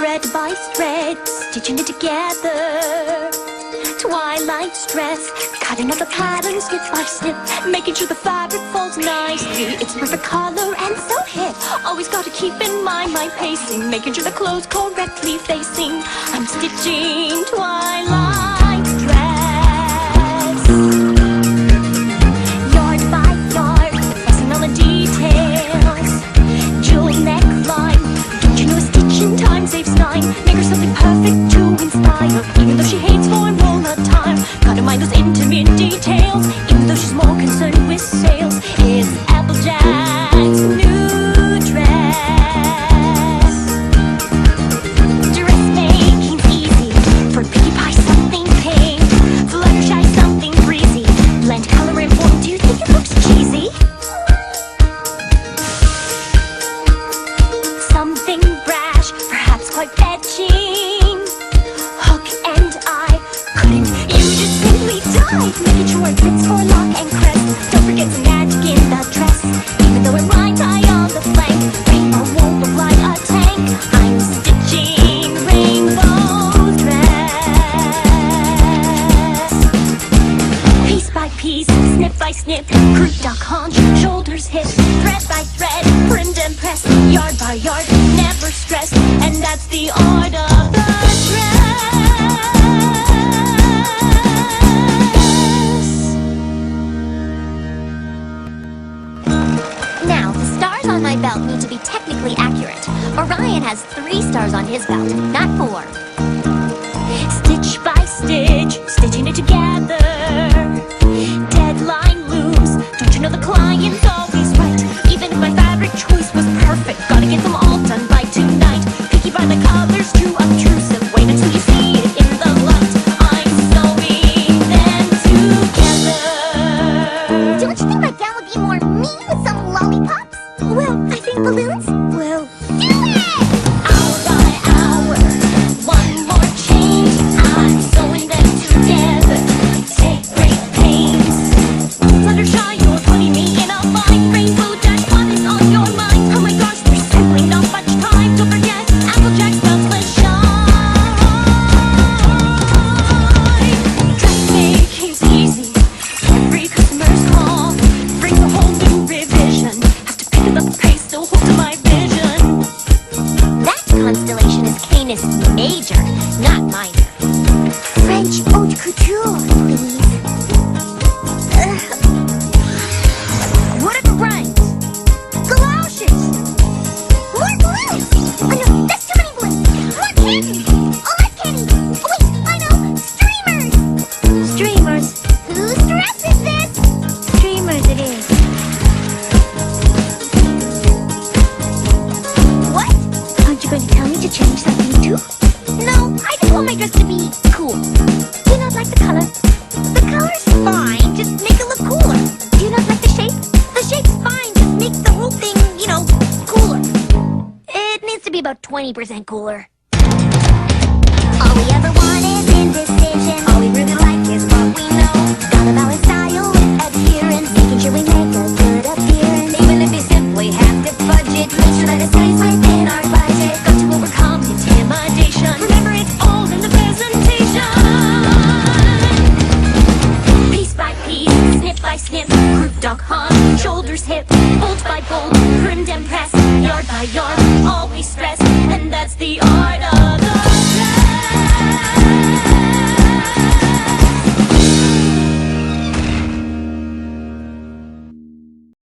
thread by thread, stitching it together. Twilight stress, cutting out the pattern snip by snip, making sure the fabric falls nicely. It's perfect color and so hip. Always gotta keep in mind my pacing, making sure the clothes correctly facing. I'm stitching twilight dress, yard by yard, pressing on the details. Jewel neckline, don't you know a stitch in time saves 9? Make her something perfect to inspire, even though she hates form all the time. Gotta mind those intimate details, even though she's more concerned with sales. It's Applejack's new dress. Dressmaking's easy, for Pinkie Pie something pink, Fluttershy something breezy. Blend color and form, do you think it looks cheesy? Something brash, perhaps quite fetching. Hook and eye, couldn't you just simply dive? Making sure it fits for lock and crest. Don't forget the magic in the dress, even though it rhymes high on the flank. Rainbow won't look like a tank. I'm stitching rainbow dress, piece by piece, snip by snip, croup, duck, haunch, shoulders, hips, thread by thread, trimmed and pressed, yard by yard, never stressed, and that's the art of the dress. Now, the stars on my belt need to be technically accurate. Orion has 3 stars on his belt, not 4. Stitch by stitch, stitching it together. Deadline looms, don't you know the client's always right? Even if my fabric choice was perfect, gotta get them all done by tonight. Picky by the colors, too obtrusive. Wait until you see it in the light. I'm sewing them together. Don't you think my gown would be more me with some lollipops? Well, I think balloons will Do it! hour by hour. One more change, I'm sewing them together. Take great pains. Fluttershy, you're putting me in a bind. Rainbow Dash, what is on your mind? Oh my gosh, there's simply not much time. Don't forget, Applejack's beltless shine. Dressmaking's easy, every customer's call brings a whole new revision. Have to pick up the pace, still hold to my vision. That constellation is Canis Major, not minor. French haute couture, please. What are the rhymes? Galoshes! More balloons! Oh no, that's too many balloons! More candy! Oh, less candy! Oh wait, I know! Streamers! Streamers. Whose dress is this? Streamers it is. What? Aren't you going to tell me to change something too? No, I just want my dress to be cool. Do you not like the color? The color's fine, just make it look cooler. Do you not like the shape? The shape's fine, just make the whole thing, you know, cooler. It needs to be about 20% cooler. All we ever want is indecision. All we really like is what we know. Gotta balance style with adherence, making sure we make a good appearance. Even if you simply have to budget, make sure that it stays within our budget. Got to overcome intimidation. Remember, it's all in the presentation. Piece by piece, snip by snip, group, dog, hunt, shoulders, hip, bolt by bolt, trimmed and pressed, yard by yard.